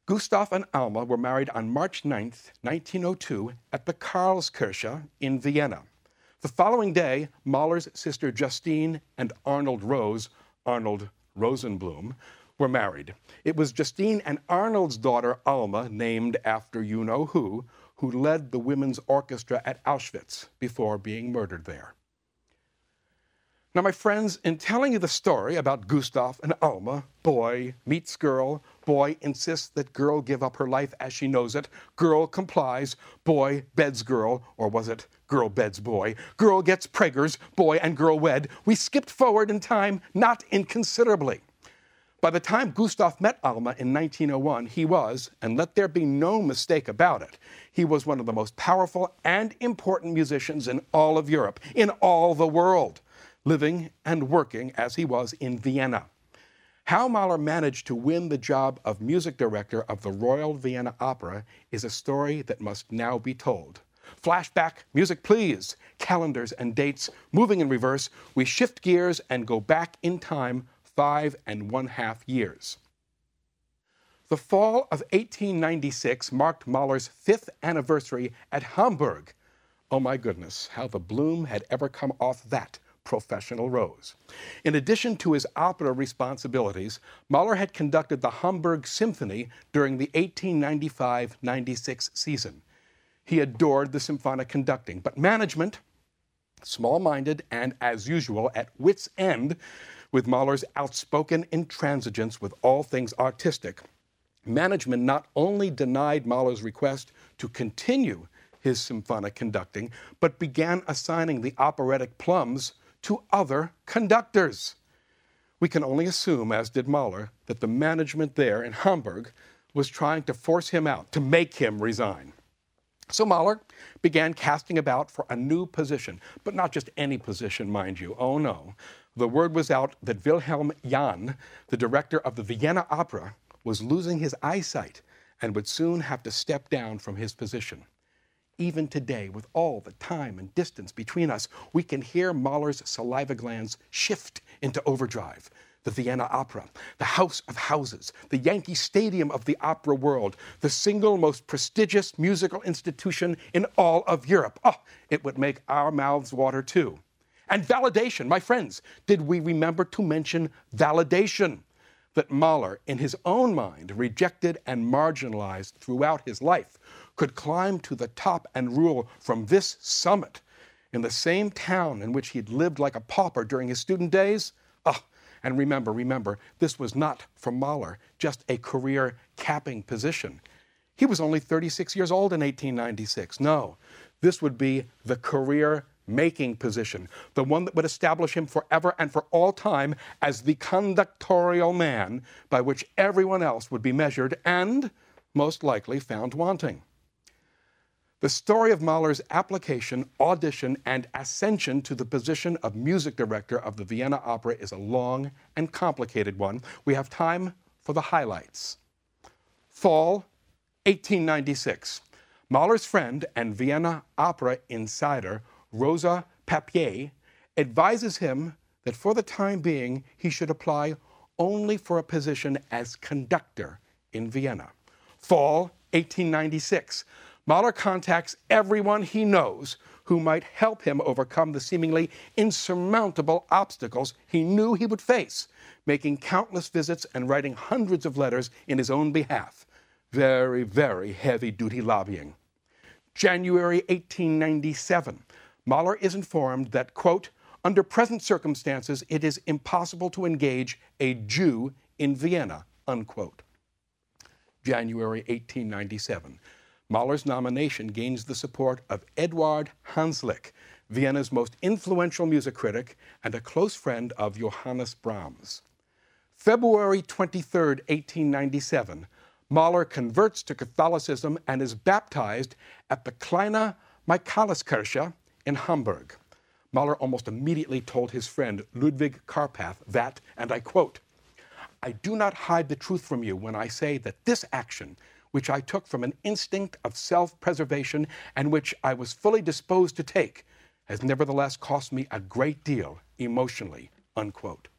Gustav and Alma were married on March 9th, 1902, at the Karlskirche in Vienna. The following day, Mahler's sister Justine and Arnold Rose, Arnold Rosenblum, were married. It was Justine and Arnold's daughter, Alma, named after you-know-who led the women's orchestra at Auschwitz before being murdered there. Now, my friends, in telling you the story about Gustav and Alma, boy meets girl, boy insists that girl give up her life as she knows it, girl complies, boy beds girl, or was it girl beds boy, girl gets preggers, boy and girl wed, we skipped forward in time not inconsiderably. By the time Gustav met Alma in 1901, he was, and let there be no mistake about it, he was one of the most powerful and important musicians in all of Europe, in all the world, living and working as he was in Vienna. How Mahler managed to win the job of music director of the Royal Vienna Opera is a story that must now be told. Flashback, music please, calendars and dates, moving in reverse, we shift gears and go back in time 5½ years. The fall of 1896 marked Mahler's 5th anniversary at Hamburg. Oh my goodness, how the bloom had ever come off that professional rose. In addition to his opera responsibilities, Mahler had conducted the Hamburg Symphony during the 1895-96 season. He adored the symphonic conducting, but management, small-minded and, as usual, at wit's end, with Mahler's outspoken intransigence with all things artistic, management not only denied Mahler's request to continue his symphonic conducting, but began assigning the operatic plums to other conductors. We can only assume, as did Mahler, that the management there in Hamburg was trying to force him out, to make him resign. So Mahler began casting about for a new position, but not just any position, mind you. Oh no. The word was out that Wilhelm Jahn, the director of the Vienna Opera, was losing his eyesight and would soon have to step down from his position. Even today, with all the time and distance between us, we can hear Mahler's saliva glands shift into overdrive. The Vienna Opera, the house of houses, the Yankee Stadium of the opera world, the single most prestigious musical institution in all of Europe. Oh, it would make our mouths water too. And validation, my friends, did we remember to mention validation? That Mahler, in his own mind, rejected and marginalized throughout his life, could climb to the top and rule from this summit in the same town in which he'd lived like a pauper during his student days? And remember, this was not, for Mahler, just a career-capping position. He was only 36 years old in 1896. No, this would be the career-making position, the one that would establish him forever and for all time as the conductorial man by which everyone else would be measured and, most likely, found wanting. The story of Mahler's application, audition, and ascension to the position of music director of the Vienna Opera is a long and complicated one. We have time for the highlights. Fall, 1896. Mahler's friend and Vienna Opera insider, Rosa Papier, advises him that for the time being, he should apply only for a position as conductor in Vienna. Fall, 1896. Mahler contacts everyone he knows who might help him overcome the seemingly insurmountable obstacles he knew he would face, making countless visits and writing hundreds of letters in his own behalf. Very, very heavy-duty lobbying. January 1897. Mahler is informed that, quote, under present circumstances, it is impossible to engage a Jew in Vienna, unquote. January 1897. Mahler's nomination gains the support of Eduard Hanslick, Vienna's most influential music critic and a close friend of Johannes Brahms. February 23, 1897, Mahler converts to Catholicism and is baptized at the Kleine Michaeliskirche in Hamburg. Mahler almost immediately told his friend Ludwig Karpath that, and I quote, I do not hide the truth from you when I say that this action, which I took from an instinct of self-preservation and which I was fully disposed to take, has nevertheless cost me a great deal emotionally, unquote.